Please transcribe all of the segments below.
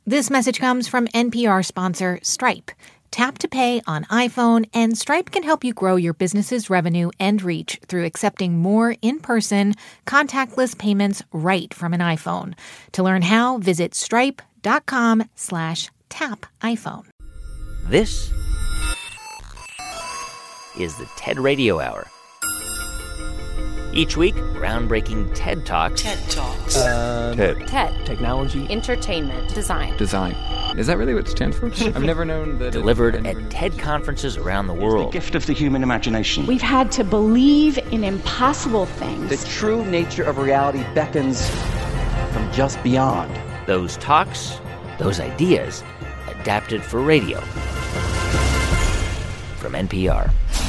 This message comes from NPR sponsor Stripe. Tap to pay on iPhone, and Stripe can help you grow your business's revenue and reach through accepting more in-person, contactless payments right from an iPhone. To learn how, visit stripe.com/tapiphone. This is the TED Radio Hour. Each week, groundbreaking TED Talks. TED Talks. TED. Technology. Entertainment. Design. Is that really what it stands for? I've never known that. Delivered at TED conferences around the world. The gift of the human imagination. We've had to believe in impossible things. The true nature of reality beckons from just beyond. Those talks, those ideas, adapted for radio. From NPR.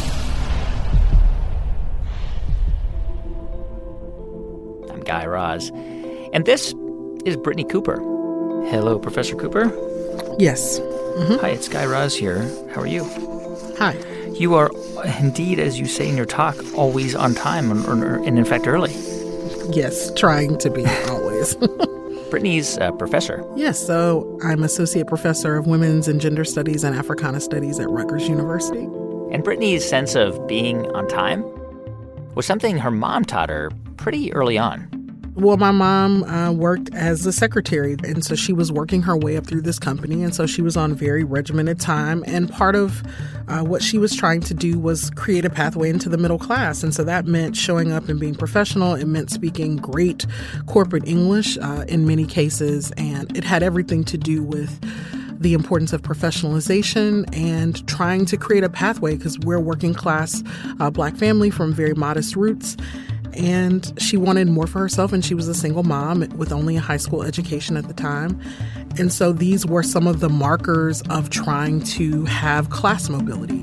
I'm Guy Raz, and this is Brittany Cooper. Hello, Professor Cooper. Yes. Mm-hmm. Hi, it's Guy Raz here. How are you? Hi. You are indeed, as you say in your talk, always on time and in fact, early. Yes, trying to be always. Brittany's a professor. Yes, so I'm Associate Professor of Women's and Gender Studies and Africana Studies at Rutgers University. And Brittany's sense of being on time was something her mom taught her pretty early on. Well, my mom worked as a secretary, and so she was working her way up through this company, and so she was on very regimented time. And part of what she was trying to do was create a pathway into the middle class. And so that meant showing up and being professional. It meant speaking great corporate English in many cases, and it had everything to do with the importance of professionalization and trying to create a pathway because we're a working class Black family from very modest roots. And she wanted more for herself, and she was a single mom with only a high school education at the time. And so these were some of the markers of trying to have class mobility.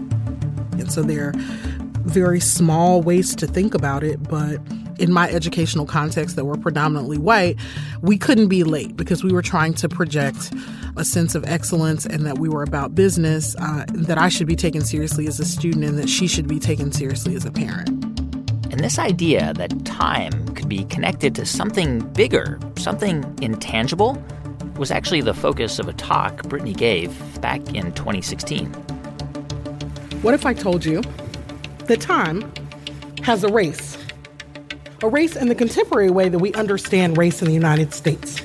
And so they're very small ways to think about it, but in my educational context that were predominantly white, we couldn't be late because we were trying to project a sense of excellence and that we were about business, that I should be taken seriously as a student and that she should be taken seriously as a parent. And this idea that time could be connected to something bigger, something intangible, was actually the focus of a talk Brittany gave back in 2016. What if I told you that time has a race? A race in the contemporary way that we understand race in the United States.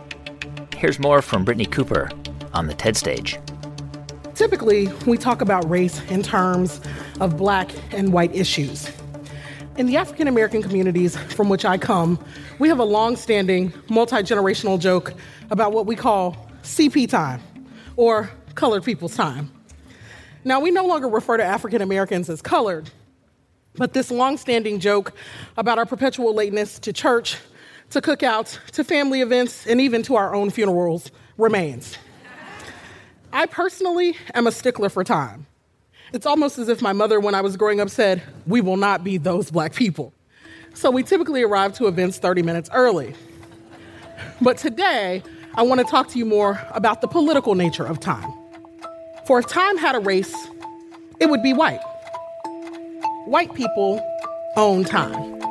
Here's more from Brittany Cooper on the TED stage. Typically, we talk about race in terms of Black and white issues. In the African American communities from which I come, we have a long-standing, multi-generational joke about what we call CP time, or colored people's time. Now, we no longer refer to African Americans as colored, but this long-standing joke about our perpetual lateness to church, to cookouts, to family events, and even to our own funerals remains. I personally am a stickler for time. It's almost as if my mother, when I was growing up, said, "We will not be those Black people." So we typically arrive to events 30 minutes early. But today, I want to talk to you more about the political nature of time. For if time had a race, it would be white. White people own time.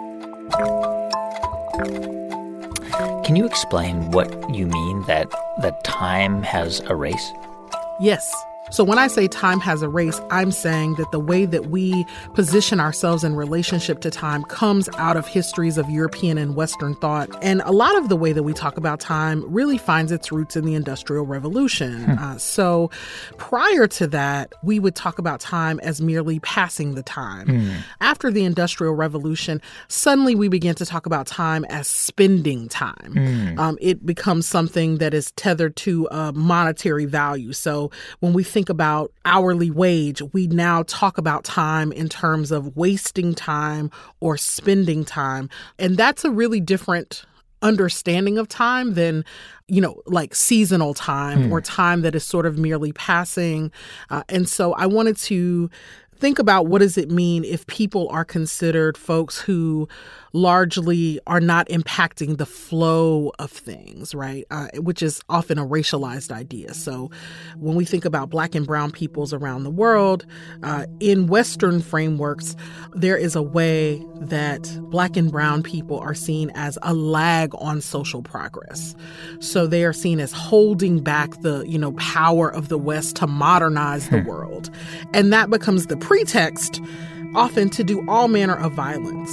Can you explain what you mean that time has a race? Yes. So when I say time has a race, I'm saying that the way that we position ourselves in relationship to time comes out of histories of European and Western thought. And a lot of the way that we talk about time really finds its roots in the Industrial Revolution. So prior to that, we would talk about time as merely passing the time. After the Industrial Revolution, suddenly we began to talk about time as spending time. It becomes something that is tethered to a monetary value. So when we think about hourly wage, we now talk about time in terms of wasting time or spending time. And that's a really different understanding of time than, like seasonal time or time that is sort of merely passing. And so I wanted to think about what does it mean if people are considered folks who largely are not impacting the flow of things, right? Which is often a racialized idea. So when we think about Black and brown peoples around the world, in Western frameworks, there is a way that Black and brown people are seen as a lag on social progress. So they are seen as holding back the, power of the West to modernize the world. And that becomes the pretext often to do all manner of violence.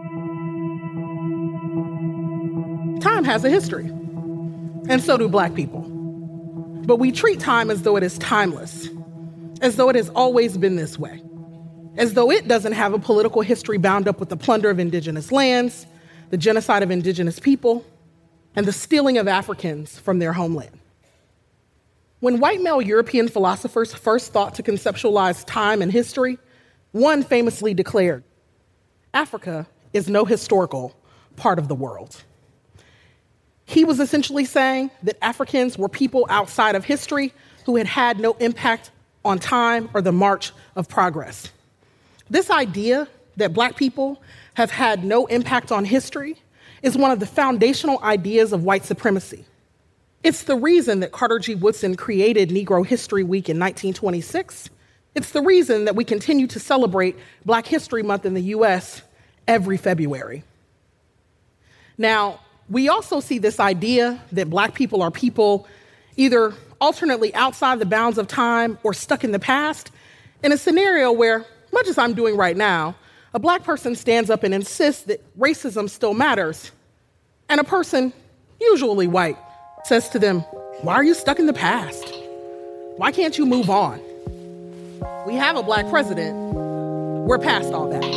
Time has a history, and so do Black people. But we treat time as though it is timeless, as though it has always been this way, as though it doesn't have a political history bound up with the plunder of indigenous lands, the genocide of indigenous people, and the stealing of Africans from their homeland. When white male European philosophers first thought to conceptualize time and history, one famously declared, "Africa is no historical part of the world." He was essentially saying that Africans were people outside of history who had had no impact on time or the march of progress. This idea that Black people have had no impact on history is one of the foundational ideas of white supremacy. It's the reason that Carter G. Woodson created Negro History Week in 1926. It's the reason that we continue to celebrate Black History Month in the U.S. every February. Now, we also see this idea that Black people are people either alternately outside the bounds of time or stuck in the past in a scenario where, much as I'm doing right now, a Black person stands up and insists that racism still matters, and a person, usually white, says to them, "Why are you stuck in the past? Why can't you move on? We have a Black president. We're past all that."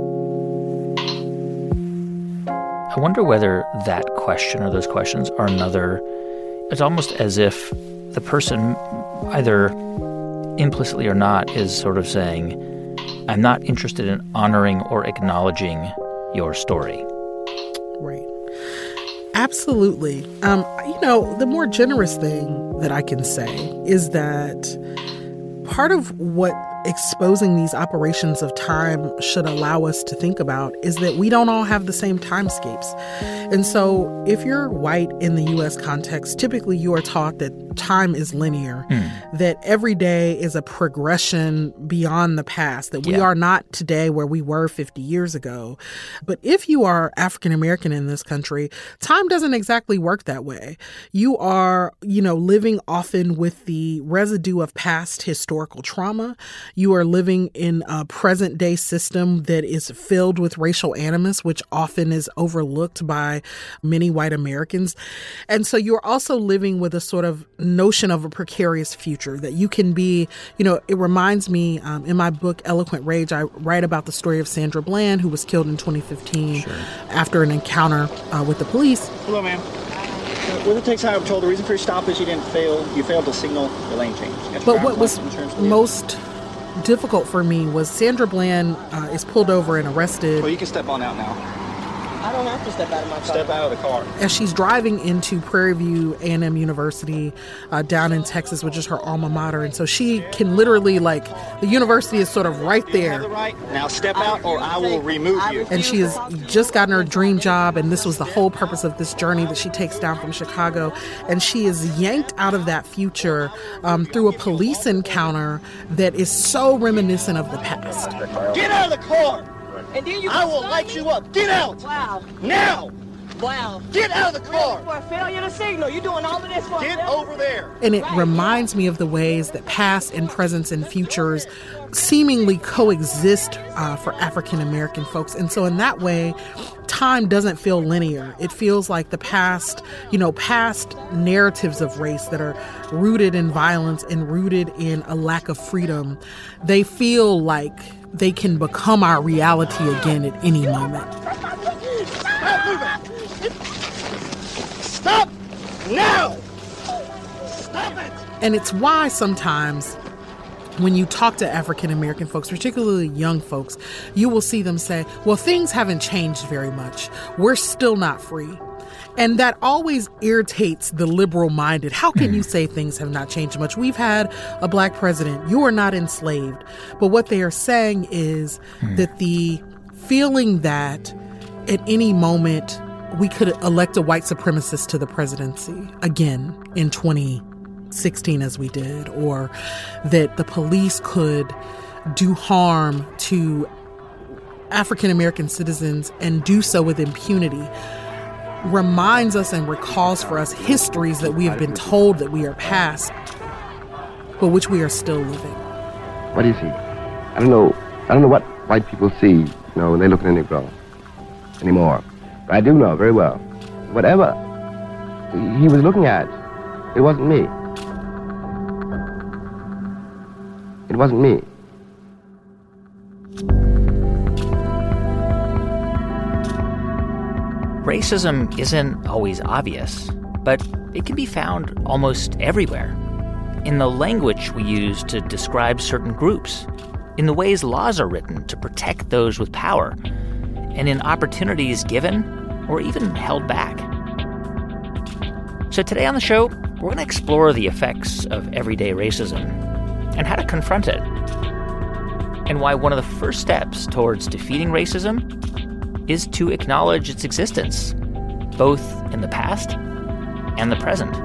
I wonder whether that question or those questions are it's almost as if the person, either implicitly or not, is sort of saying, I'm not interested in honoring or acknowledging your story. Right. Absolutely. The more generous thing that I can say is that part of what exposing these operations of time should allow us to think about is that we don't all have the same timescapes. And so if you're white in the U.S. context, typically you are taught that time is linear, that every day is a progression beyond the past, that we are not today where we were 50 years ago. But if you are African American in this country, time doesn't exactly work that way. You are, living often with the residue of past historical trauma. You are living in a present day system that is filled with racial animus, which often is overlooked by many white Americans. And so you're also living with a sort of notion of a precarious future that you can be, it reminds me in my book, Eloquent Rage, I write about the story of Sandra Bland, who was killed in 2015 after an encounter with the police. Hello, ma'am. With the Texas Highway Patrol, the reason for your stop is you failed to signal the lane change. But what was most difficult for me was Sandra Bland is pulled over and arrested. Well, you can step on out now. I don't have to step out of my car. Step out of the car. As she's driving into Prairie View A&M University down in Texas, which is her alma mater. And so she can literally, the university is sort of right there. Now step out or I will remove you. And she has just gotten her dream job, and this was the whole purpose of this journey that she takes down from Chicago. And she is yanked out of that future through a police encounter that is so reminiscent of the past. Get out of the car! And then I will light you up. Get out! Wow. Now! Wow. Get out of the car! For a failure to signal. You're doing all of this for Get over there. And it reminds me of the ways that past and presents and futures seemingly coexist for African American folks. And so in that way, time doesn't feel linear. It feels like the past, past narratives of race that are rooted in violence and rooted in a lack of freedom, they feel like they can become our reality again at any moment. Stop moving! Stop now! Stop it! And it's why sometimes when you talk to African American folks, particularly young folks, you will see them say, well, things haven't changed very much. We're still not free. And that always irritates the liberal-minded. How can you say things have not changed much? We've had a Black president. You are not enslaved. But what they are saying is that the feeling that at any moment we could elect a white supremacist to the presidency again in 2016 as we did, or that the police could do harm to African American citizens and do so with impunity, reminds us and recalls for us histories that we have been told that we are past, but which we are still living. What is he? I don't know what white people see, when they look at a Negro anymore. But I do know very well, whatever he was looking at, it wasn't me. It wasn't me. Racism isn't always obvious, but it can be found almost everywhere. In the language we use to describe certain groups, in the ways laws are written to protect those with power, and in opportunities given or even held back. So today on the show, we're going to explore the effects of everyday racism and how to confront it, and why one of the first steps towards defeating racism is to acknowledge its existence, both in the past and the present.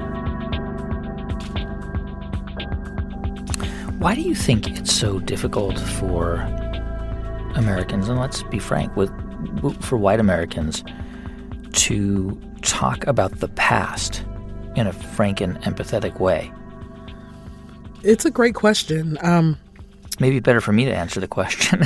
Why do you think it's so difficult for Americans, and let's be frank, for white Americans, to talk about the past in a frank and empathetic way? It's a great question. Maybe better for me to answer the question.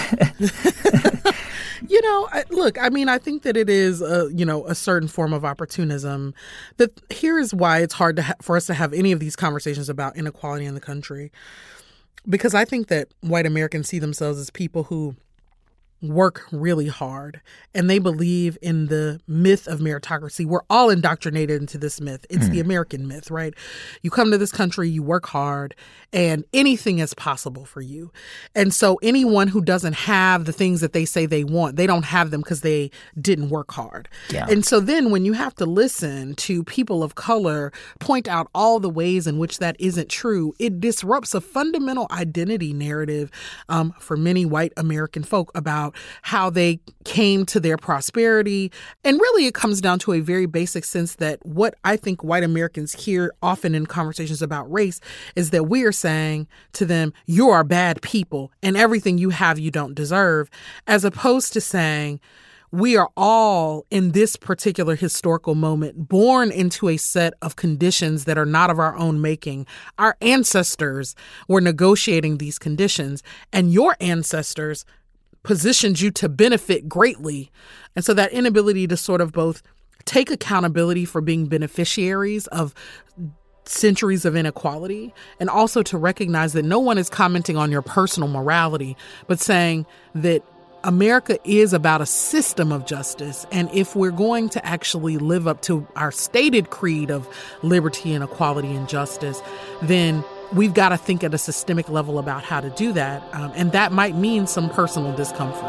I think that it is, a certain form of opportunism. That here is why it's hard for us to have any of these conversations about inequality in the country. Because I think that white Americans see themselves as people who work really hard, and they believe in the myth of meritocracy. We're all indoctrinated into this myth. It's the American myth, right? You come to this country, you work hard, and anything is possible for you. And so anyone who doesn't have the things that they say they want, they don't have them because they didn't work hard. Yeah. And so then when you have to listen to people of color point out all the ways in which that isn't true, it disrupts a fundamental identity narrative for many white American folk about how they came to their prosperity. And really, it comes down to a very basic sense that what I think white Americans hear often in conversations about race is that we are saying to them, you are bad people and everything you have you don't deserve, as opposed to saying, we are all in this particular historical moment born into a set of conditions that are not of our own making. Our ancestors were negotiating these conditions, and your ancestors positioned you to benefit greatly. And so that inability to sort of both take accountability for being beneficiaries of centuries of inequality, and also to recognize that no one is commenting on your personal morality, but saying that America is about a system of justice. And if we're going to actually live up to our stated creed of liberty and equality and justice, then we've got to think at a systemic level about how to do that. And that might mean some personal discomfort.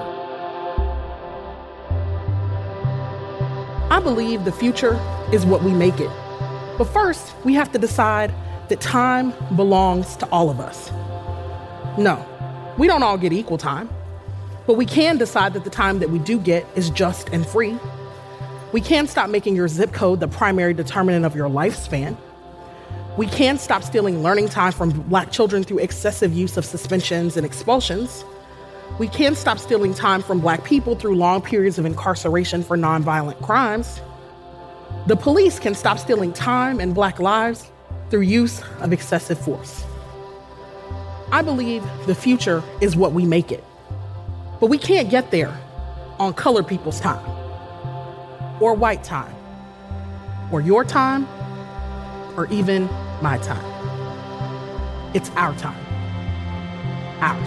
I believe the future is what we make it. But first, we have to decide that time belongs to all of us. No, we don't all get equal time. But we can decide that the time that we do get is just and free. We can stop making your zip code the primary determinant of your lifespan. We can stop stealing learning time from Black children through excessive use of suspensions and expulsions. We can stop stealing time from Black people through long periods of incarceration for nonviolent crimes. The police can stop stealing time and Black lives through use of excessive force. I believe the future is what we make it. But we can't get there on colored people's time, or white time, or your time, or even my time. It's our time. Ours.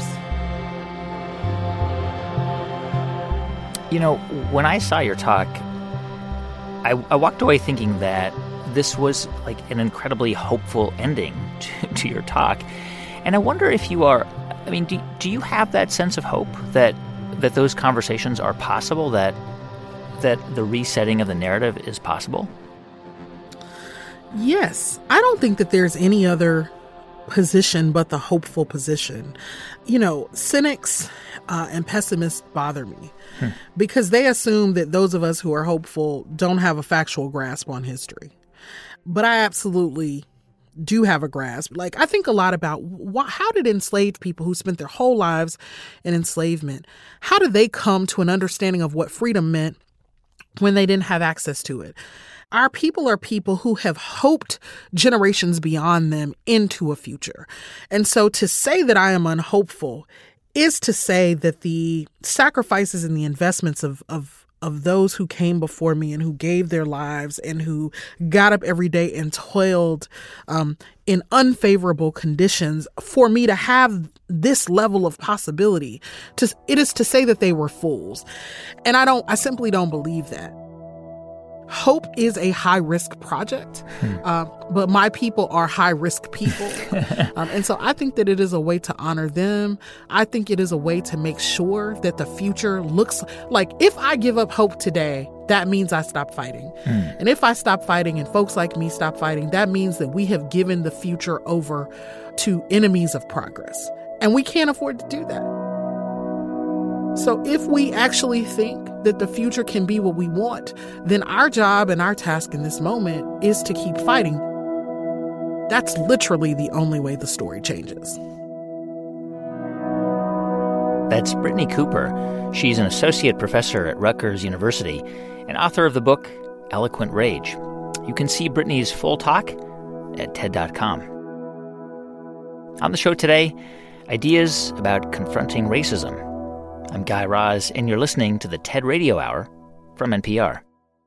When I saw your talk, I walked away thinking that this was like an incredibly hopeful ending to your talk. And I wonder if you are, do you have that sense of hope that those conversations are possible, that the resetting of the narrative is possible? Yes. I don't think that there's any other position, but the hopeful position. You know, cynics and pessimists bother me because they assume that those of us who are hopeful don't have a factual grasp on history. But I absolutely do have a grasp. Like, I think a lot about how did enslaved people who spent their whole lives in enslavement, how did they come to an understanding of what freedom meant when they didn't have access to it? Our people are people who have hoped generations beyond them into a future. And so to say that I am unhopeful is to say that the sacrifices and the investments of those who came before me and who gave their lives and who got up every day and toiled in unfavorable conditions for me to have this level of possibility, it is to say that they were fools. And I simply don't believe that. Hope is a high-risk project, but my people are high-risk people. And so I think that it is a way to honor them. I think it is a way to make sure that the future looks like, if I give up hope today, that means I stop fighting. And if I stop fighting and folks like me stop fighting, that means that we have given the future over to enemies of progress. And we can't afford to do that. So if we actually think that the future can be what we want, then our job and our task in this moment is to keep fighting. That's literally the only way the story changes. That's Brittney Cooper. She's an associate professor at Rutgers University and author of the book Eloquent Rage. You can see Brittney's full talk at TED.com. On the show today, ideas about confronting racism. I'm Guy Raz, and you're listening to the TED Radio Hour from NPR.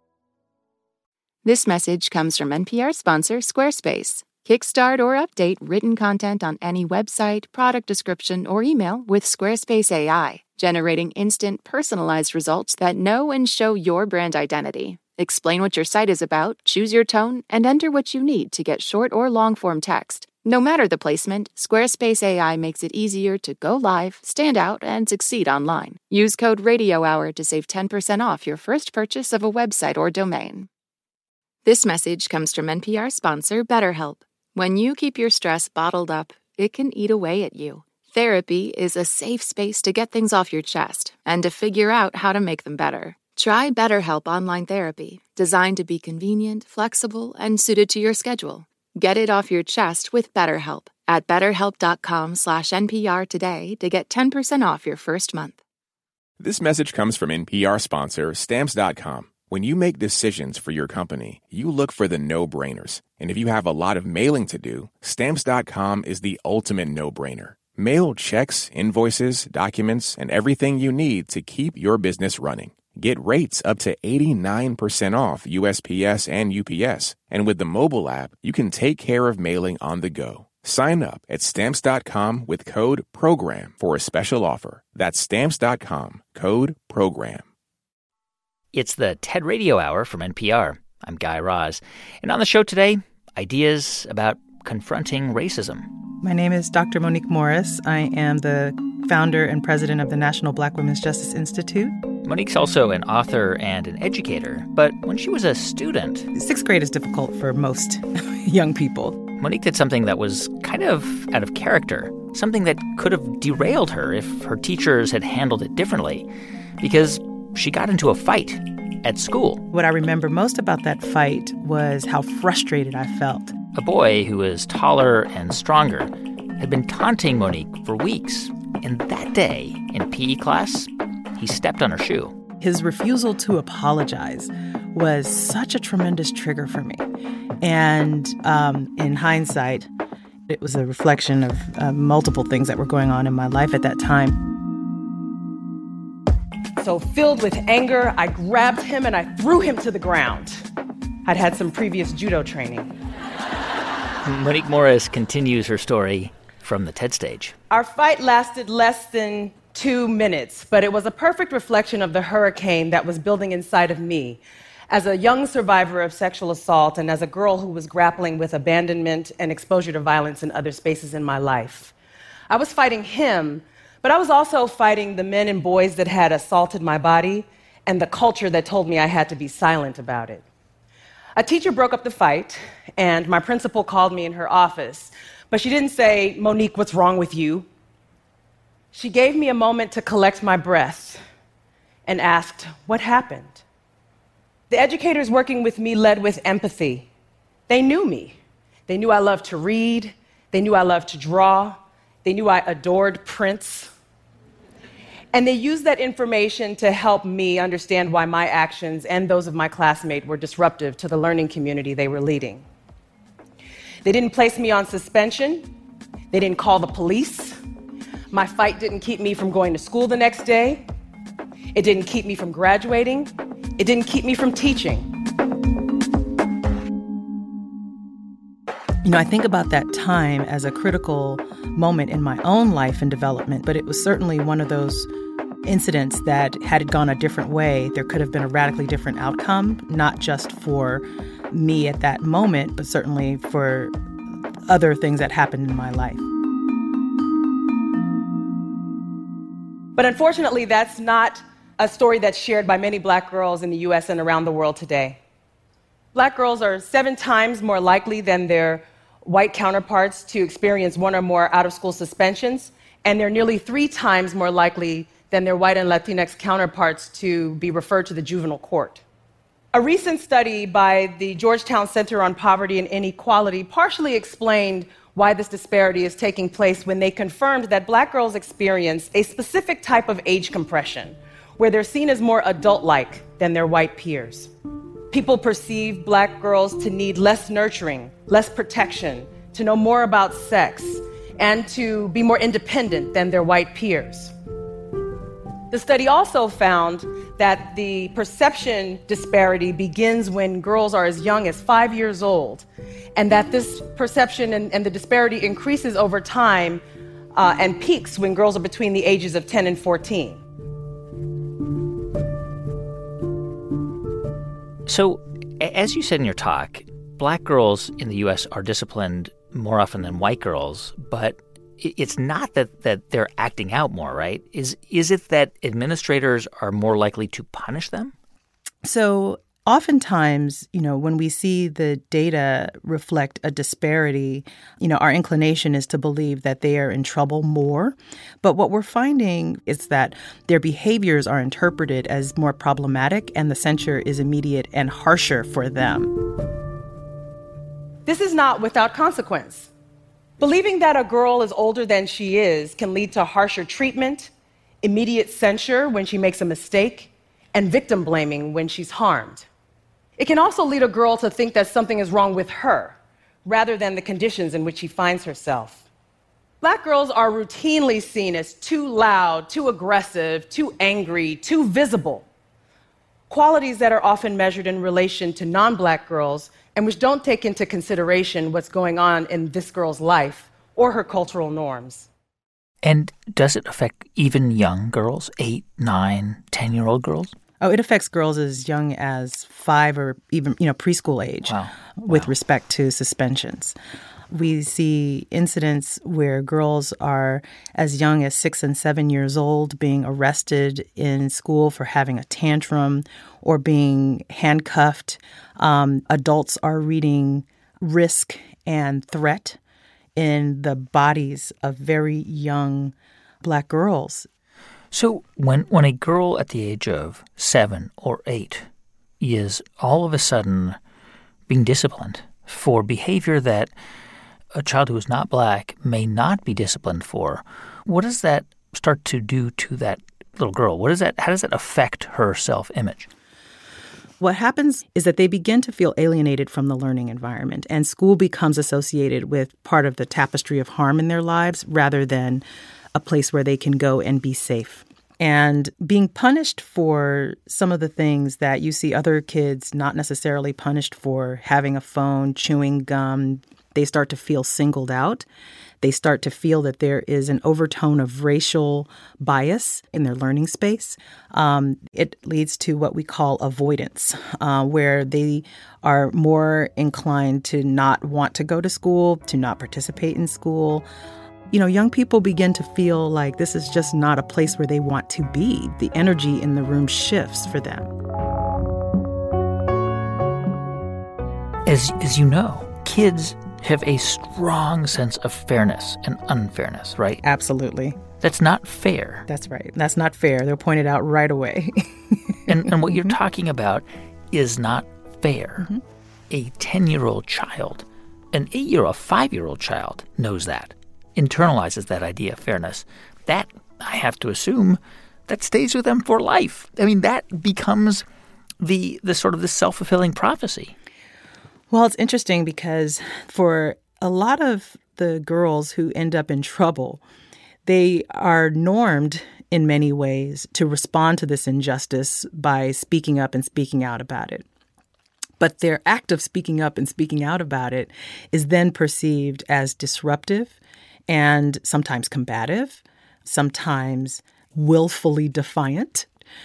This message comes from NPR sponsor Squarespace. Kickstart or update written content on any website, product description, or email with Squarespace AI, generating instant, personalized results that know and show your brand identity. Explain what your site is about, choose your tone, and enter what you need to get short or long-form text. No matter the placement, Squarespace AI makes it easier to go live, stand out, and succeed online. Use code RadioHour to save 10% off your first purchase of a website or domain. This message comes from NPR sponsor BetterHelp. When you keep your stress bottled up, it can eat away at you. Therapy is a safe space to get things off your chest and to figure out how to make them better. Try BetterHelp Online Therapy, designed to be convenient, flexible, and suited to your schedule. Get it off your chest with BetterHelp at BetterHelp.com/NPR today to get 10% off your first month. This message comes from NPR sponsor Stamps.com. When you make decisions for your company, you look for the no-brainers. And if you have a lot of mailing to do, Stamps.com is the ultimate no-brainer. Mail checks, invoices, documents, and everything you need to keep your business running. Get rates up to 89% off USPS and UPS. And with the mobile app, you can take care of mailing on the go. Sign up at Stamps.com with code PROGRAM for a special offer. That's Stamps.com, code PROGRAM. It's the TED Radio Hour from NPR. I'm Guy Raz. And on the show today, ideas about confronting racism. My name is Dr. Monique Morris. I am the founder and president of the National Black Women's Justice Institute. Monique's also an author and an educator, but when she was a student... Sixth grade is difficult for most young people. Monique did something that was kind of out of character, something that could have derailed her if her teachers had handled it differently, because she got into a fight at school. What I remember most about that fight was how frustrated I felt. A boy who was taller and stronger had been taunting Monique for weeks, and that day in PE class, he stepped on her shoe. His refusal to apologize was such a tremendous trigger for me. And in hindsight, it was a reflection of multiple things that were going on in my life at that time. So filled with anger, I grabbed him and I threw him to the ground. I'd had some previous judo training. Monique Morris continues her story from the TED stage. Our fight lasted less than 2 minutes, but it was a perfect reflection of the hurricane that was building inside of me as a young survivor of sexual assault and as a girl who was grappling with abandonment and exposure to violence in other spaces in my life. I was fighting him, but I was also fighting the men and boys that had assaulted my body and the culture that told me I had to be silent about it. A teacher broke up the fight, and my principal called me in her office. But she didn't say, "Monique, what's wrong with you?" She gave me a moment to collect my breath and asked, "What happened?" The educators working with me led with empathy. They knew me. They knew I loved to read. They knew I loved to draw. They knew I adored Prince. And they used that information to help me understand why my actions and those of my classmates were disruptive to the learning community they were leading. They didn't place me on suspension. They didn't call the police. My fight didn't keep me from going to school the next day. It didn't keep me from graduating. It didn't keep me from teaching. I think about that time as a critical moment in my own life and development, but it was certainly one of those incidents that, had it gone a different way, there could have been a radically different outcome, not just for me at that moment, but certainly for other things that happened in my life. But unfortunately, that's not a story that's shared by many Black girls in the U.S. and around the world today. Black girls are 7 times more likely than their white counterparts to experience 1 or more out-of-school suspensions, and they're nearly 3 times more likely than their white and Latinx counterparts to be referred to the juvenile court. A recent study by the Georgetown Center on Poverty and Inequality partially explained why this disparity is taking place when they confirmed that Black girls experience a specific type of age compression, where they're seen as more adult-like than their white peers. People perceive Black girls to need less nurturing, less protection, to know more about sex, and to be more independent than their white peers. The study also found that the perception disparity begins when girls are as young as 5 years old, and that this perception and the disparity increases over time and peaks when girls are between the ages of 10 and 14. So, as you said in your talk, Black girls in the U.S. are disciplined more often than white girls, but it's not that they're acting out more, right? Is it that administrators are more likely to punish them? So oftentimes, when we see the data reflect a disparity, our inclination is to believe that they are in trouble more. But what we're finding is that their behaviors are interpreted as more problematic, and the censure is immediate and harsher for them. This is not without consequence. Believing that a girl is older than she is can lead to harsher treatment, immediate censure when she makes a mistake, and victim blaming when she's harmed. It can also lead a girl to think that something is wrong with her, rather than the conditions in which she finds herself. Black girls are routinely seen as too loud, too aggressive, too angry, too visible. Qualities that are often measured in relation to non-Black girls and which don't take into consideration what's going on in this girl's life or her cultural norms. And does it affect even young girls, 8, 9, 10-year-old girls? Oh, it affects girls as young as 5 or even, preschool age with respect to suspensions. We see incidents where girls are as young as 6 and 7 years old being arrested in school for having a tantrum or being handcuffed. Adults are reading risk and threat in the bodies of very young Black girls. So when a girl at the age of 7 or 8 is all of a sudden being disciplined for behavior that a child who is not Black may not be disciplined for, what does that start to do to that little girl? How does that affect her self-image? What happens is that they begin to feel alienated from the learning environment, and school becomes associated with part of the tapestry of harm in their lives rather than a place where they can go and be safe. And being punished for some of the things that you see other kids not necessarily punished for, having a phone, chewing gum, they start to feel singled out. They start to feel that there is an overtone of racial bias in their learning space. It leads to what we call avoidance, where they are more inclined to not want to go to school, to not participate in school. Young people begin to feel like this is just not a place where they want to be. The energy in the room shifts for them. as you know, kids have a strong sense of fairness and unfairness, right? Absolutely. That's not fair. That's right. That's not fair. They're pointed out right away. and what you're talking about is not fair. Mm-hmm. A 10-year-old child, an 8-year-old, 5-year-old child knows that, internalizes that idea of fairness. That, I have to assume, that stays with them for life. I mean, that becomes the sort of the self-fulfilling prophecy. Well, it's interesting because for a lot of the girls who end up in trouble, they are normed in many ways to respond to this injustice by speaking up and speaking out about it. But their act of speaking up and speaking out about it is then perceived as disruptive and sometimes combative, sometimes willfully defiant,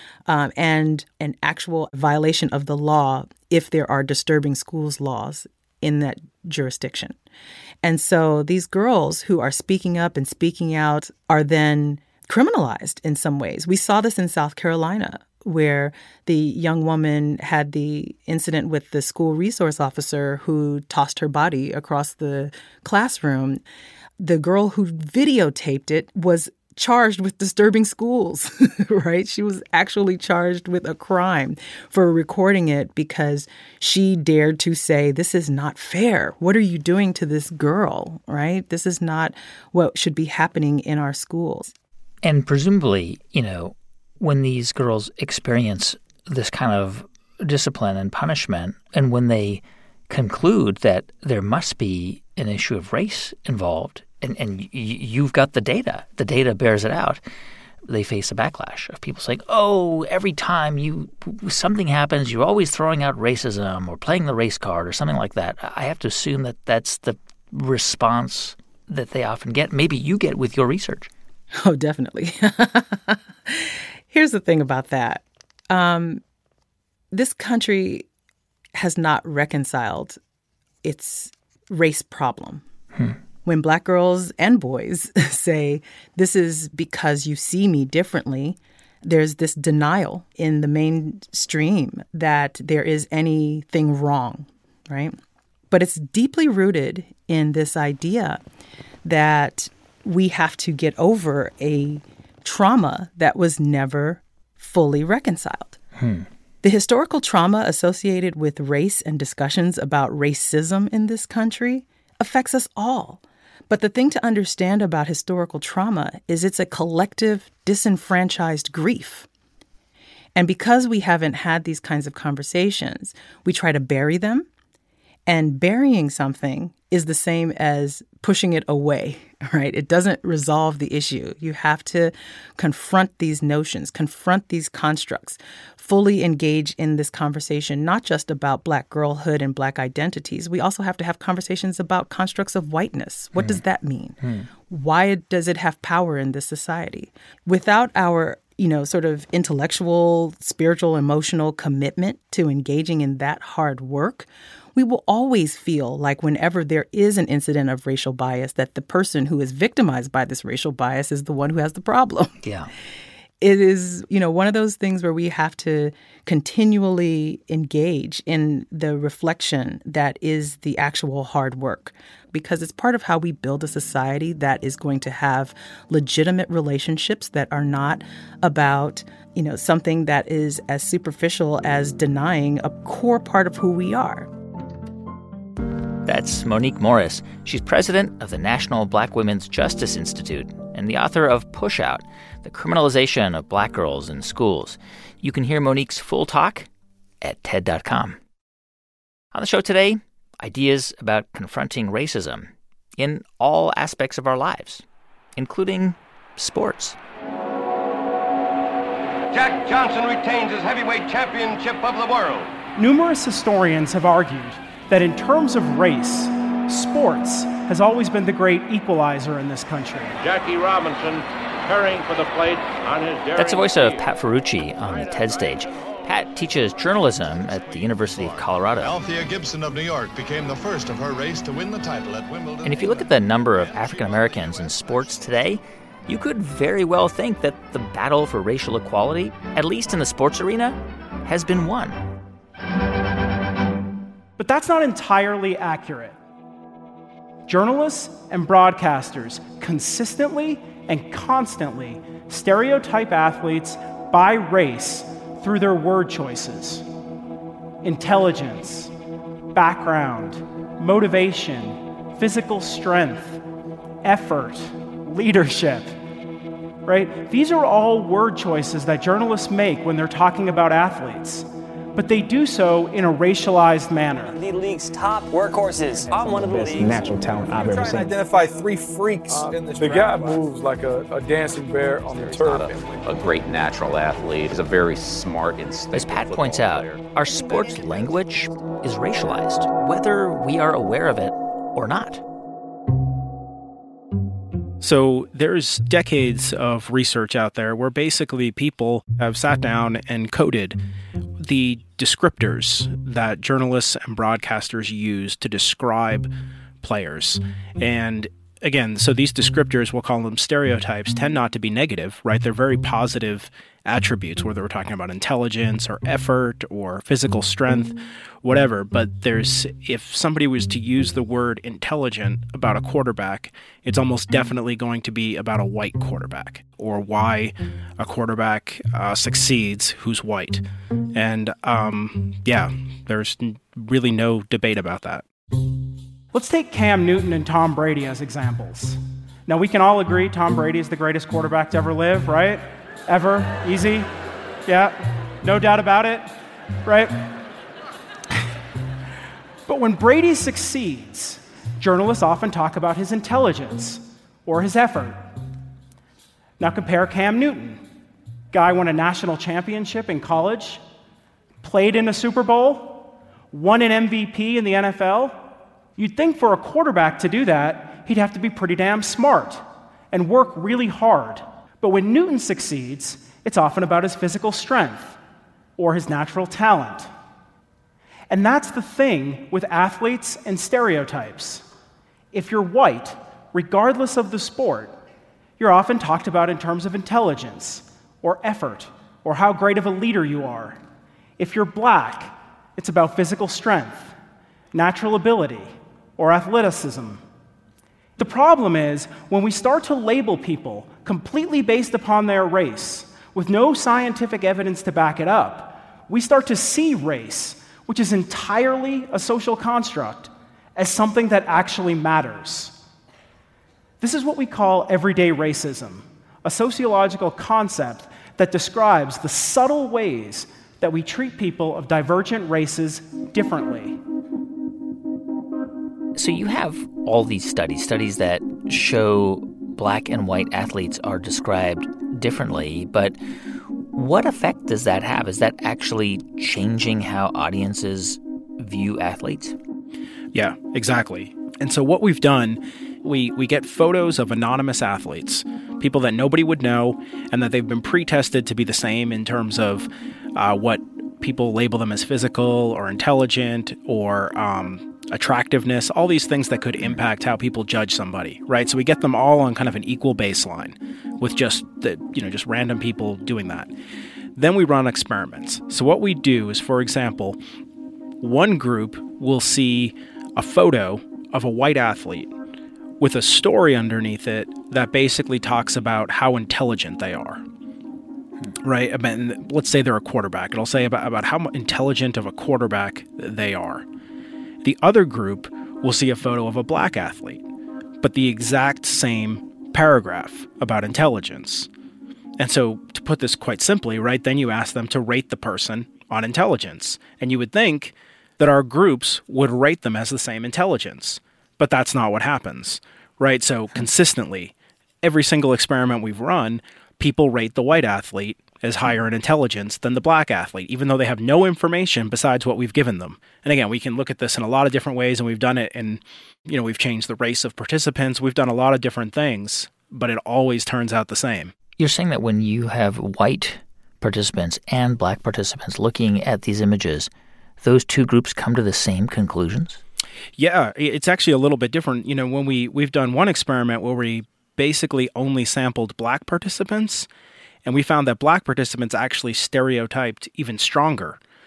and an actual violation of the law if there are disturbing schools laws in that jurisdiction. And so these girls who are speaking up and speaking out are then criminalized in some ways. We saw this in South Carolina, where the young woman had the incident with the school resource officer who tossed her body across the classroom. The girl who videotaped it was charged with disturbing schools, right? She was actually charged with a crime for recording it because she dared to say, this is not fair. What are you doing to this girl, right? This is not what should be happening in our schools. And presumably, when these girls experience this kind of discipline and punishment, and when they conclude that there must be an issue of race involved, and you've got the data bears it out, they face a backlash of people saying, oh, every time something happens, you're always throwing out racism or playing the race card or something like that. I have to assume that that's the response that they often get. Maybe you get with your research. Oh, definitely. Here's the thing about that. This country has not reconciled its race problem. When Black girls and boys say, this is because you see me differently, there's this denial in the mainstream that there is anything wrong, right? But it's deeply rooted in this idea that we have to get over a trauma that was never fully reconciled. The historical trauma associated with race and discussions about racism in this country affects us all. But the thing to understand about historical trauma is it's a collective, disenfranchised grief. And because we haven't had these kinds of conversations, we try to bury them. And burying something is the same as pushing it away, right? It doesn't resolve the issue. You have to confront these notions, confront these constructs, fully engage in this conversation, not just about Black girlhood and Black identities. We also have to have conversations about constructs of whiteness. What does that mean? Why does it have power in this society? Without our sort of intellectual, spiritual, emotional commitment to engaging in that hard work, we will always feel like whenever there is an incident of racial bias, that the person who is victimized by this racial bias is the one who has the problem. Yeah. It is, one of those things where we have to continually engage in the reflection that is the actual hard work, because it's part of how we build a society that is going to have legitimate relationships that are not about, something that is as superficial as denying a core part of who we are. That's Monique Morris. She's president of the National Black Women's Justice Institute and the author of Push Out, The Criminalization of Black Girls in Schools. You can hear Monique's full talk at TED.com. On the show today, ideas about confronting racism in all aspects of our lives, including sports. Jack Johnson retains his heavyweight championship of the world. Numerous historians have argued that in terms of race, sports has always been the great equalizer in this country. Jackie Robinson preparing for the plate on his daring. That's the voice of Pat Ferrucci on the TED stage. Pat teaches journalism at the University of Colorado. Althea Gibson of New York became the first of her race to win the title at Wimbledon. And if you look at the number of African Americans in sports today, you could very well think that the battle for racial equality, at least in the sports arena, has been won. But that's not entirely accurate. Journalists and broadcasters consistently and constantly stereotype athletes by race through their word choices. Intelligence, background, motivation, physical strength, effort, leadership, right? These are all word choices that journalists make when they're talking about athletes, but they do so in a racialized manner. The league's top workhorses. I'm one of the league's natural talent I've ever seen. Identify three freaks in this. The guy moves like a dancing bear on the turf. A great natural athlete. He's a very smart, instinctive. As Pat points out, our sports language is racialized, whether we are aware of it or not. So there's decades of research out there where basically people have sat down and coded the descriptors that journalists and broadcasters use to describe players. And again, so these descriptors, we'll call them stereotypes, tend not to be negative, right? They're very positive attributes, whether we're talking about intelligence or effort or physical strength, whatever. But if somebody was to use the word intelligent about a quarterback, it's almost definitely going to be about a white quarterback, or why a quarterback succeeds who's white. And there's really no debate about that. Let's take Cam Newton and Tom Brady as examples. Now, we can all agree Tom Brady is the greatest quarterback to ever live, right? Ever? Easy? Yeah? No doubt about it, right? But when Brady succeeds, journalists often talk about his intelligence or his effort. Now compare Cam Newton. Guy won a national championship in college, played in a Super Bowl, won an MVP in the NFL. You'd think for a quarterback to do that, he'd have to be pretty damn smart and work really hard. But when Newton succeeds, it's often about his physical strength or his natural talent. And that's the thing with athletes and stereotypes. If you're white, regardless of the sport, you're often talked about in terms of intelligence or effort or how great of a leader you are. If you're black, it's about physical strength, natural ability, or athleticism. The problem is when we start to label people completely based upon their race, with no scientific evidence to back it up, we start to see race, which is entirely a social construct, as something that actually matters. This is what we call everyday racism, a sociological concept that describes the subtle ways that we treat people of divergent races differently. So you have all these studies that show black and white athletes are described differently, but what effect does that have? Is that actually changing how audiences view athletes? Yeah, exactly. And so what we've done, we get photos of anonymous athletes, people that nobody would know, and that they've been pre-tested to be the same in terms of what people label them as physical or intelligent or attractiveness, all these things that could impact how people judge somebody, right? So we get them all on kind of an equal baseline with just random people doing that. Then we run experiments. So what we do is, for example, one group will see a photo of a white athlete with a story underneath it that basically talks about how intelligent they are. Right? And let's say they're a quarterback. It'll say about how intelligent of a quarterback they are. The other group will see a photo of a black athlete, but the exact same paragraph about intelligence. And so, to put this quite simply, right, then you ask them to rate the person on intelligence. And you would think that our groups would rate them as the same intelligence. But that's not what happens, right? So consistently, every single experiment we've run, people rate the white athlete as higher in intelligence than the black athlete, even though they have no information besides what we've given them. And again, we can look at this in a lot of different ways, and we've done it in, we've changed the race of participants. We've done a lot of different things, but it always turns out the same. You're saying that when you have white participants and black participants looking at these images, those two groups come to the same conclusions? Yeah, it's actually a little bit different. When we've done one experiment where we basically only sampled black participants, and we found that black participants actually stereotyped even stronger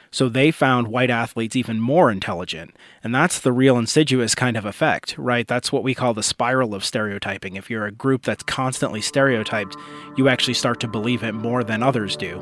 So they found white athletes even more intelligent. And that's the real insidious kind of effect, right? That's what we call the spiral of stereotyping. If you're a group that's constantly stereotyped, you actually start to believe it more than others do.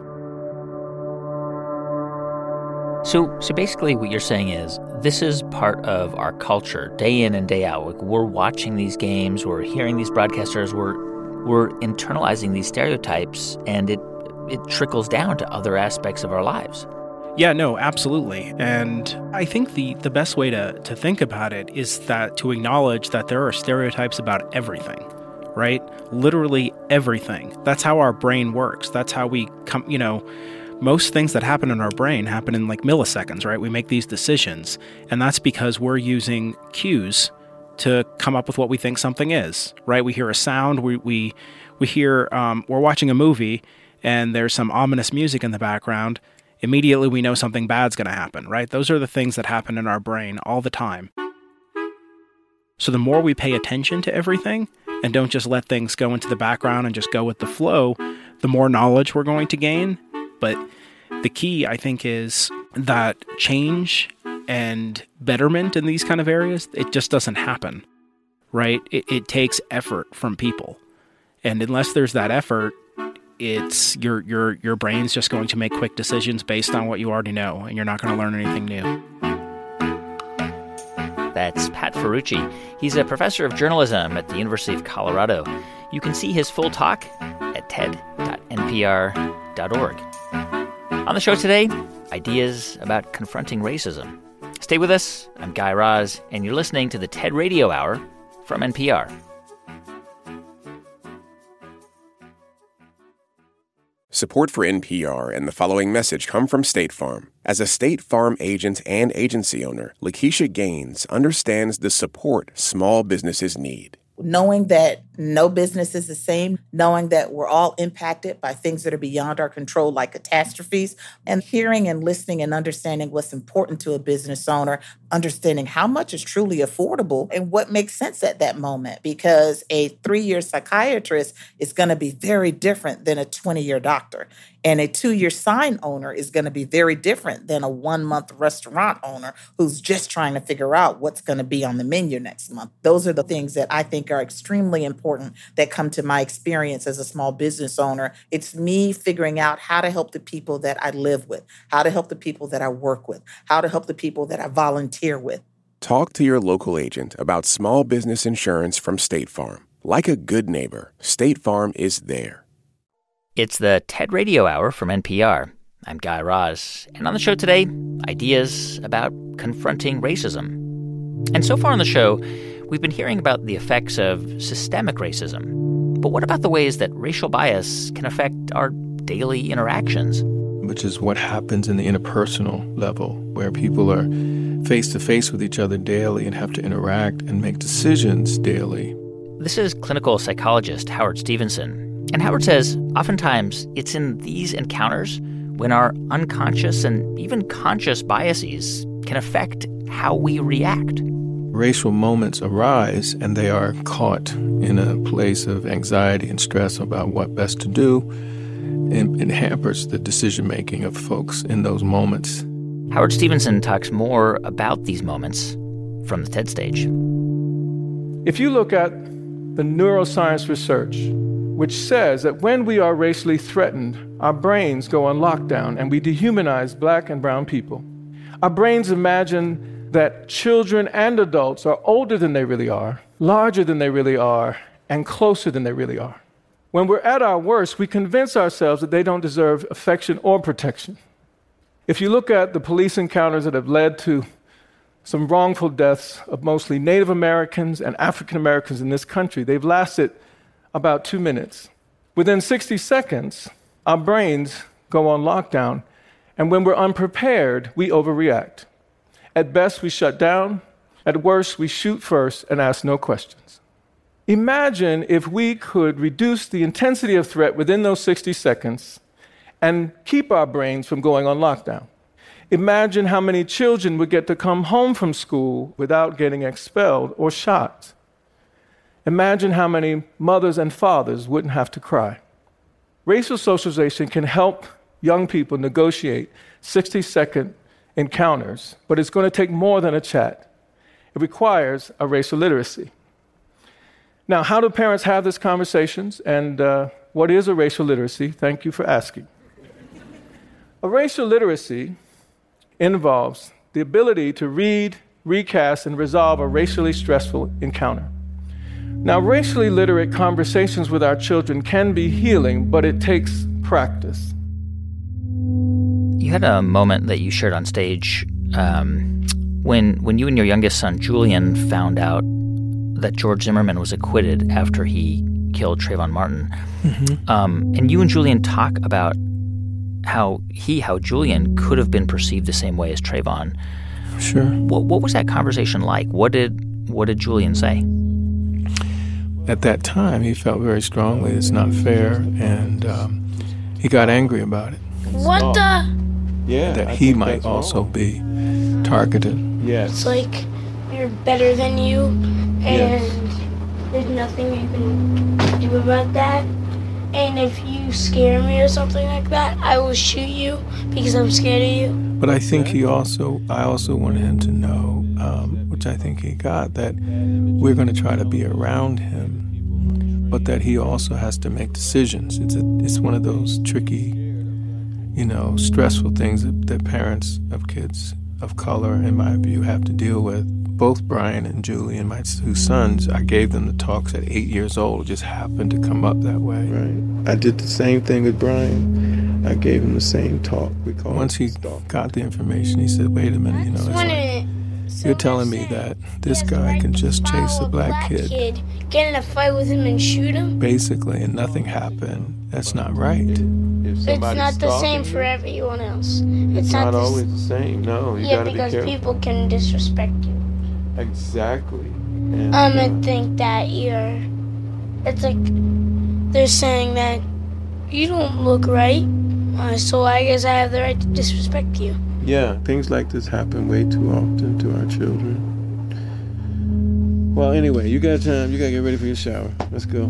So basically what you're saying is this is part of our culture, day in and day out. Like, we're watching these games, we're hearing these broadcasters, we're internalizing these stereotypes, and it trickles down to other aspects of our lives. Yeah, no, absolutely. And I think the best way to think about it is that to acknowledge that there are stereotypes about everything, right? Literally everything. That's how our brain works. That's how we come, most things that happen in our brain happen in like milliseconds, right? We make these decisions, and that's because we're using cues to come up with what we think something is, right? We hear a sound, we hear, we're watching a movie, and there's some ominous music in the background. Immediately we know something bad's going to happen, right? Those are the things that happen in our brain all the time. So the more we pay attention to everything and don't just let things go into the background and just go with the flow, the more knowledge we're going to gain. But the key, I think, is that change and betterment in these kind of areas, it just doesn't happen, right? It takes effort from people. And unless there's that effort, it's your brain's just going to make quick decisions based on what you already know, and you're not going to learn anything new. That's Pat Ferrucci. He's a professor of journalism at the University of Colorado. You can see his full talk at ted.npr.org. On the show today, ideas about confronting racism. Stay with us. I'm Guy Raz, and you're listening to the TED Radio Hour from NPR. Support for NPR and the following message come from State Farm. As a State Farm agent and agency owner, Lakeisha Gaines understands the support small businesses need. Knowing that no business is the same, knowing that we're all impacted by things that are beyond our control, like catastrophes, and hearing and listening and understanding what's important to a business owner, understanding how much is truly affordable and what makes sense at that moment, because a 3-year psychiatrist is going to be very different than a 20-year doctor. And a 2-year sign owner is going to be very different than a 1-month restaurant owner who's just trying to figure out what's going to be on the menu next month. Those are the things that I think are extremely important that come to my experience as a small business owner. It's me figuring out how to help the people that I live with, how to help the people that I work with, how to help the people that I volunteer with. Talk to your local agent about small business insurance from State Farm. Like a good neighbor, State Farm is there. It's the TED Radio Hour from NPR. I'm Guy Raz. And on the show today, ideas about confronting racism. And so far on the show, we've been hearing about the effects of systemic racism. But what about the ways that racial bias can affect our daily interactions? Which is what happens in the interpersonal level, where people are face-to-face with each other daily and have to interact and make decisions daily. This is clinical psychologist Howard Stevenson. And Howard says oftentimes it's in these encounters when our unconscious and even conscious biases can affect how we react. Racial moments arise, and they are caught in a place of anxiety and stress about what best to do, and it hampers the decision-making of folks in those moments. Howard Stevenson talks more about these moments from the TED stage. If you look at the neuroscience research, which says that when we are racially threatened, our brains go on lockdown and we dehumanize black and brown people. Our brains imagine that children and adults are older than they really are, larger than they really are, and closer than they really are. When we're at our worst, we convince ourselves that they don't deserve affection or protection. If you look at the police encounters that have led to some wrongful deaths of mostly Native Americans and African Americans in this country, they've lasted about 2 minutes. Within 60 seconds, our brains go on lockdown, and when we're unprepared, we overreact. At best, we shut down. At worst, we shoot first and ask no questions. Imagine if we could reduce the intensity of threat within those 60 seconds and keep our brains from going on lockdown. Imagine how many children would get to come home from school without getting expelled or shot. Imagine how many mothers and fathers wouldn't have to cry. Racial socialization can help young people negotiate 60-second encounters, but it's going to take more than a chat. It requires a racial literacy. Now, how do parents have these conversations, and what is a racial literacy? Thank you for asking. A racial literacy involves the ability to read, recast, and resolve a racially stressful encounter. Now, racially literate conversations with our children can be healing, but it takes practice. You had a moment that you shared on stage when you and your youngest son, Julian, found out that George Zimmerman was acquitted after he killed Trayvon Martin. Mm-hmm. And you and Julian talk about how Julian could have been perceived the same way as Trayvon. Sure. What was that conversation like? What did Julian say? At that time, he felt very strongly it's not fair, and he got angry about it. What the? Yeah, that he might also be targeted. Yes. It's like you're better than you, and there's nothing you can do about that. And if you scare me or something like that, I will shoot you because I'm scared of you. But I think I also wanted him to know, which I think he got, that we're going to try to be around him, but that he also has to make decisions. It's one of those tricky, stressful things that parents of kids of color, in my view, have to deal with. Both Brian and Julie and my two sons, I gave them the talks at 8 years old. It just happened to come up that way. Right. I did the same thing with Brian. I gave him the same talk. Once he got the information, he said, wait a minute, it's like, you're telling me that this guy can just chase a black kid, get in a fight with him and shoot him? Basically, and nothing happened. That's not right. It's not the same for everyone else. It's not always the same. No, you gotta be careful. Because people can disrespect you. Exactly. And think that it's like they're saying that you don't look right, so I guess I have the right to disrespect you. Yeah, things like this happen way too often to our children. Well, anyway, you got time. You gotta get ready for your shower. Let's go.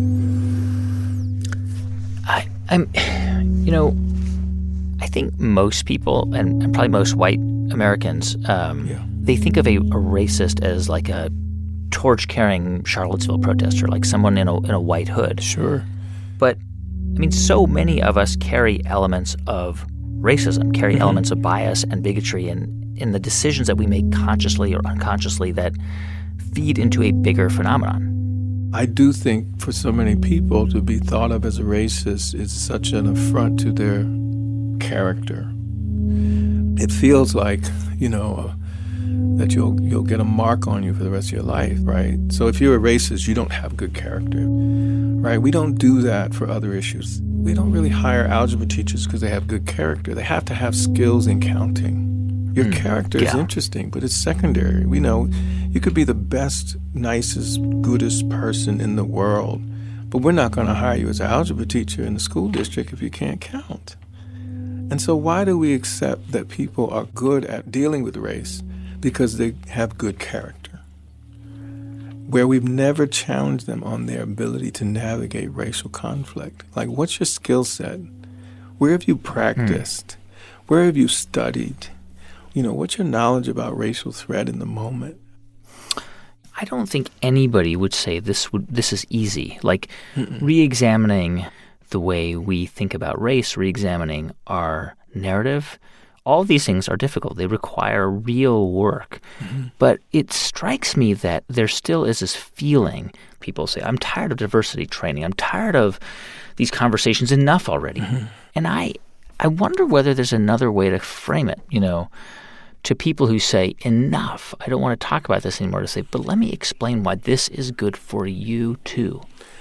I think most people, and probably most white Americans, they think of a racist as like a torch-carrying Charlottesville protester, like someone in a white hood. Sure. But, so many of us carry elements of racism, carry elements of bias and bigotry in the decisions that we make consciously or unconsciously that feed into a bigger phenomenon. I do think for so many people to be thought of as a racist is such an affront to their character. It feels like, that you'll get a mark on you for the rest of your life, right? So if you're a racist, you don't have good character, right? We don't do that for other issues. We don't really hire algebra teachers because they have good character. They have to have skills in counting. Your character is interesting, but it's secondary. We know you could be the best, nicest, goodest person in the world, but we're not going to hire you as an algebra teacher in the school district if you can't count. And so why do we accept that people are good at dealing with race? Because they have good character, where we've never challenged them on their ability to navigate racial conflict. Like, what's your skill set? Where have you practiced? Where have you studied? What's your knowledge about racial threat in the moment? I don't think anybody would say this is easy. Like, re-examining the way we think about race, re-examining our narrative, all of these things are difficult. They require real work. But it strikes me that there still is this feeling. People say, I'm tired of diversity training. I'm tired of these conversations. Enough already. And I wonder whether there's another way to frame it, to people who say, enough, I don't want to talk about this anymore, to say, but let me explain why this is good for you too.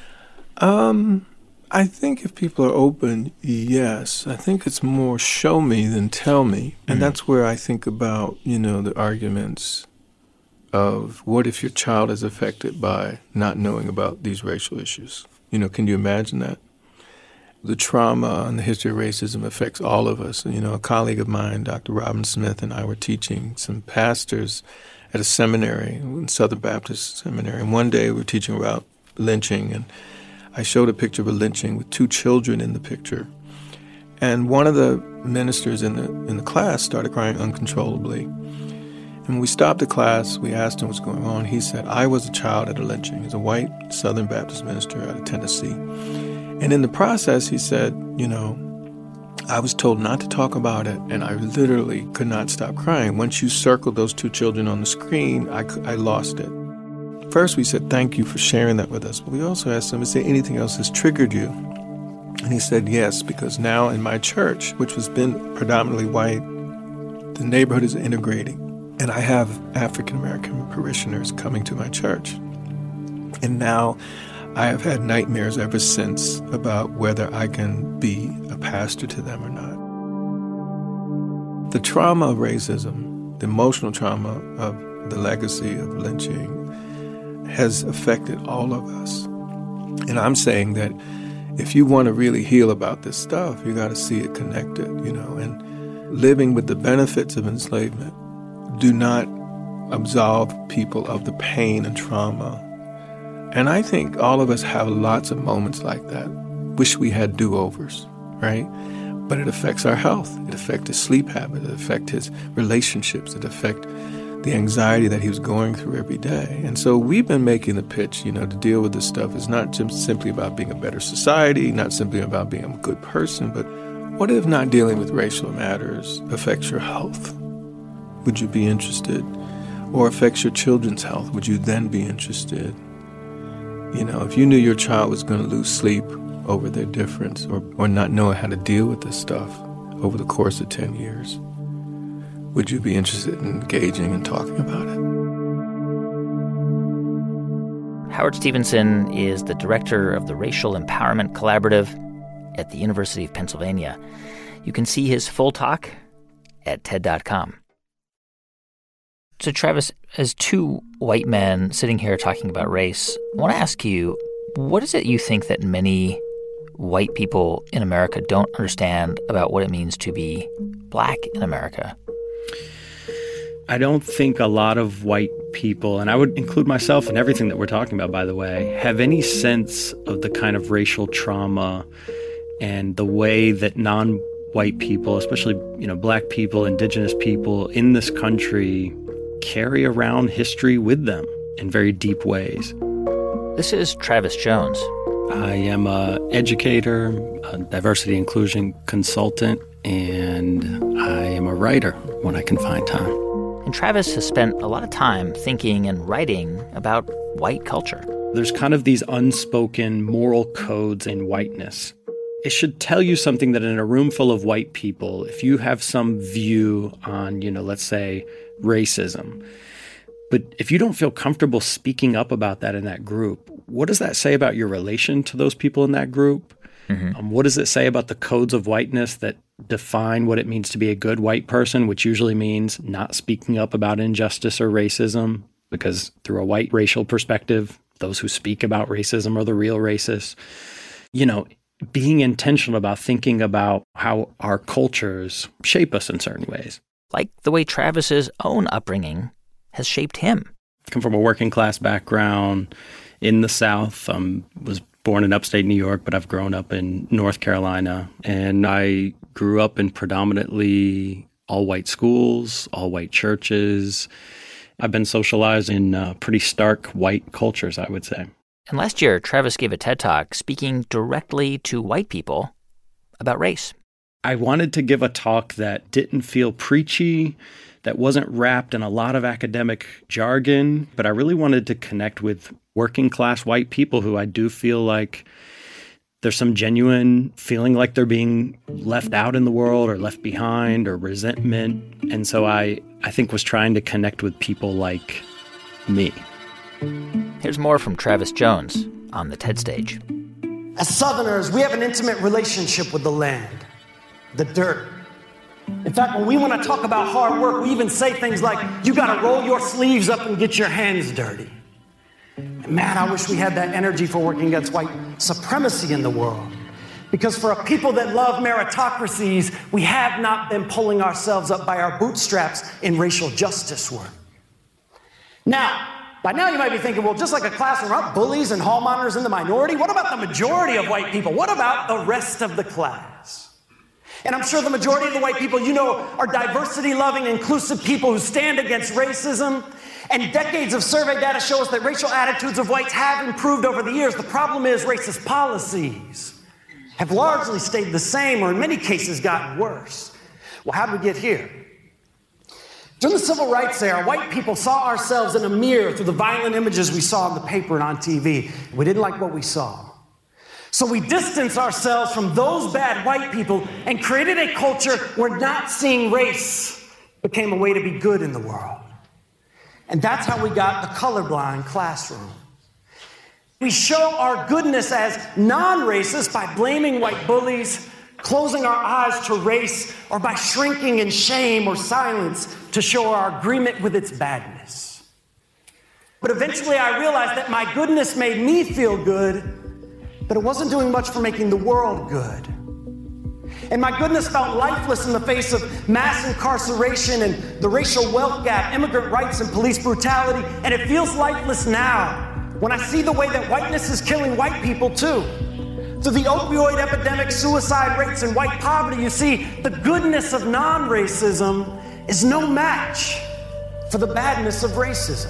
I think if people are open, yes. I think it's more show me than tell me. And that's where I think about, the arguments of what if your child is affected by not knowing about these racial issues? Can you imagine that? The trauma and the history of racism affects all of us. A colleague of mine, Dr. Robin Smith, and I were teaching some pastors at a seminary, Southern Baptist Seminary. And one day we were teaching about lynching, and I showed a picture of a lynching with two children in the picture. And one of the ministers in the class started crying uncontrollably. And when we stopped the class, we asked him what's going on. He said, I was a child at a lynching. He's a white Southern Baptist minister out of Tennessee. And in the process, he said, I was told not to talk about it, and I literally could not stop crying. Once you circled those two children on the screen, I lost it. First, we said, thank you for sharing that with us. But we also asked him, is there anything else that's triggered you? And he said, yes, because now in my church, which has been predominantly white, the neighborhood is integrating. And I have African-American parishioners coming to my church. And now I have had nightmares ever since about whether I can be a pastor to them or not. The trauma of racism, the emotional trauma of the legacy of lynching has affected all of us. And I'm saying that if you want to really heal about this stuff, you got to see it connected, and living with the benefits of enslavement do not absolve people of the pain and trauma. And I think all of us have lots of moments like that. Wish we had do-overs, right? But it affects our health. It affects his sleep habits. It affects his relationships. It affects the anxiety that he was going through every day. And so we've been making the pitch, to deal with this stuff. It's not just simply about being a better society, not simply about being a good person, but what if not dealing with racial matters affects your health? Would you be interested? Or affects your children's health? Would you then be interested? If you knew your child was going to lose sleep over their difference or not knowing how to deal with this stuff over the course of 10 years, would you be interested in engaging and talking about it? Howard Stevenson is the director of the Racial Empowerment Collaborative at the University of Pennsylvania. You can see his full talk at TED.com. So, Travis, as two white men sitting here talking about race, I want to ask you, what is it you think that many white people in America don't understand about what it means to be black in America? I don't think a lot of white people, and I would include myself in everything that we're talking about, by the way, have any sense of the kind of racial trauma and the way that non-white people, especially, black people, indigenous people in this country carry around history with them in very deep ways. This is Travis Jones. I am an educator, a diversity inclusion consultant, and I am a writer when I can find time. And Travis has spent a lot of time thinking and writing about white culture. There's kind of these unspoken moral codes in whiteness. It should tell you something that in a room full of white people, if you have some view on, let's say, racism, but if you don't feel comfortable speaking up about that in that group, what does that say about your relation to those people in that group? Mm-hmm. What does it say about the codes of whiteness that define what it means to be a good white person, which usually means not speaking up about injustice or racism? Because through a white racial perspective, those who speak about racism are the real racists. Being intentional about thinking about how our cultures shape us in certain ways. Like the way Travis's own upbringing has shaped him. I come from a working class background in the South. Was born in upstate New York, but I've grown up in North Carolina. And I grew up in predominantly all-white schools, all-white churches. I've been socialized in pretty stark white cultures, I would say. And last year, Travis gave a TED Talk speaking directly to white people about race. I wanted to give a talk that didn't feel preachy, that wasn't wrapped in a lot of academic jargon, but I really wanted to connect with working class white people who I do feel like there's some genuine feeling like they're being left out in the world or left behind or resentment. And so I think was trying to connect with people like me. Here's more from Travis Jones on the TED stage. As Southerners, we have an intimate relationship with the land, the dirt. In fact, when we want to talk about hard work, we even say things like, you got to roll your sleeves up and get your hands dirty. And man, I wish we had that energy for working against white supremacy in the world. Because for a people that love meritocracies, we have not been pulling ourselves up by our bootstraps in racial justice work. Now, by now you might be thinking, well, just like a classroom, aren't bullies and hall monitors in the minority? What about the majority of white people? What about the rest of the class? And I'm sure the majority of the white people you know are diversity-loving, inclusive people who stand against racism. And decades of survey data show us that racial attitudes of whites have improved over the years. The problem is racist policies have largely stayed the same, or in many cases gotten worse. Well, how did we get here? During the civil rights era, white people saw ourselves in a mirror through the violent images we saw in the paper and on TV. We didn't like what we saw. So we distanced ourselves from those bad white people and created a culture where not seeing race became a way to be good in the world. And that's how we got the colorblind classroom. We show our goodness as non-racist by blaming white bullies, closing our eyes to race, or by shrinking in shame or silence to show our agreement with its badness. But eventually I realized that my goodness made me feel good, but it wasn't doing much for making the world good. And my goodness felt lifeless in the face of mass incarceration and the racial wealth gap, immigrant rights, and police brutality. And it feels lifeless now when I see the way that whiteness is killing white people too. Through the opioid epidemic, suicide rates, and white poverty, you see the goodness of non-racism is no match for the badness of racism.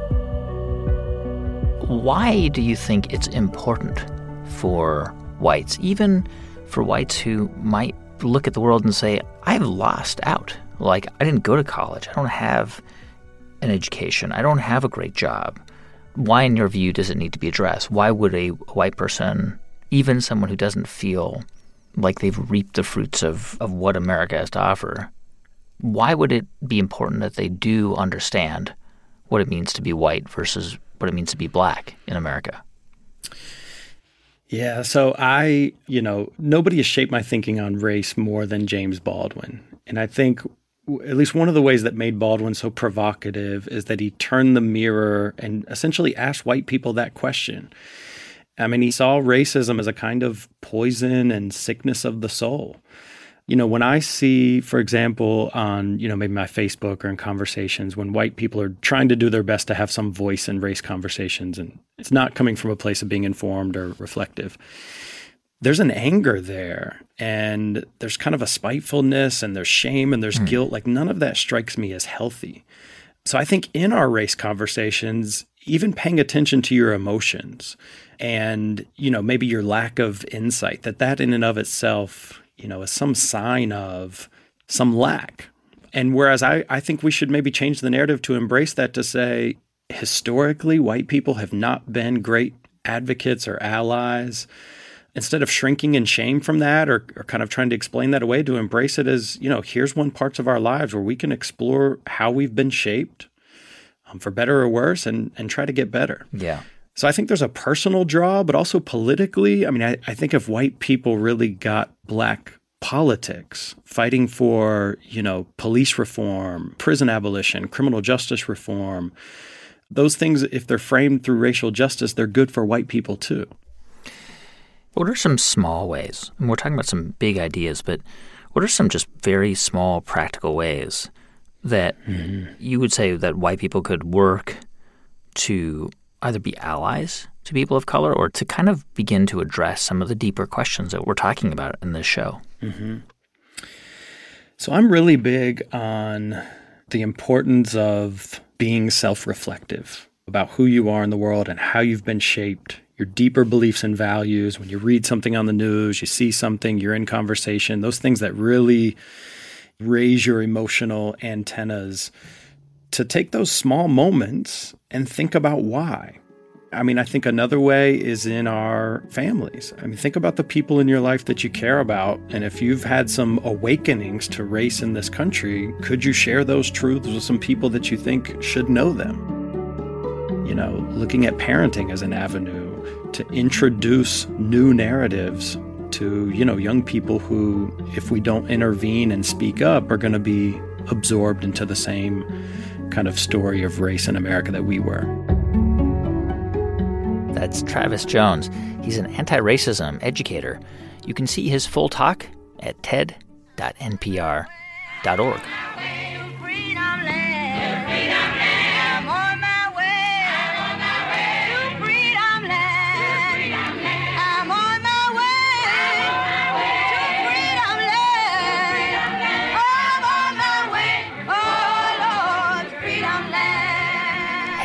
Why do you think it's important for whites, even for whites who might look at the world and say, I've lost out. Like, I didn't go to college. I don't have an education. I don't have a great job. Why, in your view, does it need to be addressed? Why would a white person, even someone who doesn't feel like they've reaped the fruits of what America has to offer, why would it be important that they do understand what it means to be white versus what it means to be black in America? Yeah, so nobody has shaped my thinking on race more than James Baldwin. And I think at least one of the ways that made Baldwin so provocative is that he turned the mirror and essentially asked white people that question. I mean, he saw racism as a kind of poison and sickness of the soul. You know, when I see, for example, on, maybe my Facebook or in conversations, when white people are trying to do their best to have some voice in race conversations, and it's not coming from a place of being informed or reflective, there's an anger there, and there's kind of a spitefulness, and there's shame, and there's guilt. Like, none of that strikes me as healthy. So I think in our race conversations, even paying attention to your emotions and, maybe your lack of insight, that in and of itself, is some sign of some lack. And whereas I think we should maybe change the narrative to embrace that, to say, historically, white people have not been great advocates or allies. Instead of shrinking in shame from that or kind of trying to explain that away, to embrace it as, here's one parts of our lives where we can explore how we've been shaped, for better or worse, and try to get better. Yeah. So I think there's a personal draw, but also politically. I mean, I think if white people really got black politics, fighting for, police reform, prison abolition, criminal justice reform, those things, if they're framed through racial justice, they're good for white people too. What are some small ways? And we're talking about some big ideas, but what are some just very small practical ways that you would say that white people could work to either be allies to people of color or to kind of begin to address some of the deeper questions that we're talking about in this show? So I'm really big on the importance of being self-reflective about who you are in the world and how you've been shaped, your deeper beliefs and values. When you read something on the news, you see something, you're in conversation, those things that really raise your emotional antennas, to take those small moments and think about why. I mean, I think another way is in our families. I mean, think about the people in your life that you care about. And if you've had some awakenings to race in this country, could you share those truths with some people that you think should know them? Looking at parenting as an avenue to introduce new narratives to, young people who, if we don't intervene and speak up, are going to be absorbed into the same kind of story of race in America that we were. That's Travis Jones. He's an anti-racism educator. You can see his full talk at ted.npr.org.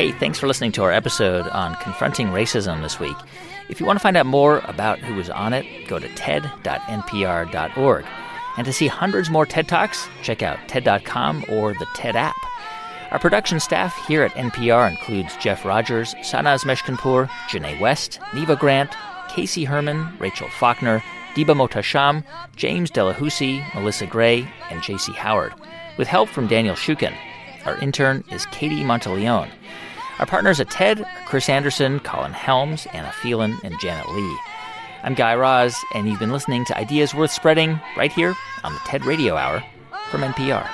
Hey, thanks for listening to our episode on confronting racism this week. If you want to find out more about who was on it, go to ted.npr.org. And to see hundreds more TED Talks, check out TED.com or the TED app. Our production staff here at NPR includes Jeff Rogers, Sanaz Meshkinpour, Janae West, Neva Grant, Casey Herman, Rachel Faulkner, Diba Mohtasham, James Delahousie, Melissa Gray, and J.C. Howard, with help from Daniel Shukin. Our intern is Katie Monteleone. Our partners at TED are Chris Anderson, Colin Helms, Anna Phelan, and Janet Lee. I'm Guy Raz, and you've been listening to Ideas Worth Spreading right here on the TED Radio Hour from NPR.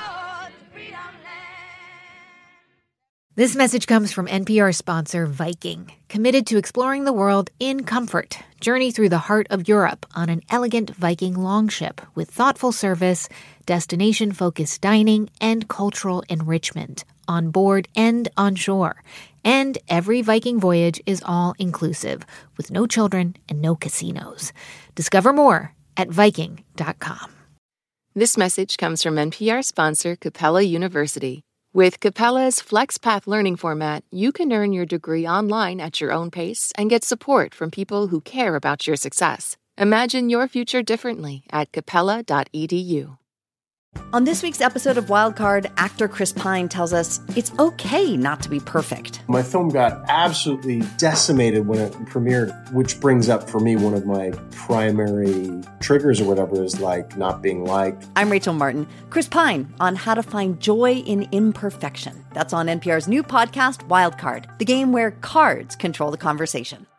This message comes from NPR sponsor Viking, committed to exploring the world in comfort. Journey through the heart of Europe on an elegant Viking longship with thoughtful service, destination-focused dining, and cultural enrichment on board and on shore. And every Viking voyage is all-inclusive, with no children and no casinos. Discover more at Viking.com. This message comes from NPR sponsor Capella University. With Capella's FlexPath learning format, you can earn your degree online at your own pace and get support from people who care about your success. Imagine your future differently at capella.edu. On this week's episode of Wildcard, actor Chris Pine tells us it's okay not to be perfect. My film got absolutely decimated when it premiered, which brings up for me one of my primary triggers or whatever is like not being liked. I'm Rachel Martin. Chris Pine on how to find joy in imperfection. That's on NPR's new podcast, Wildcard, the game where cards control the conversation.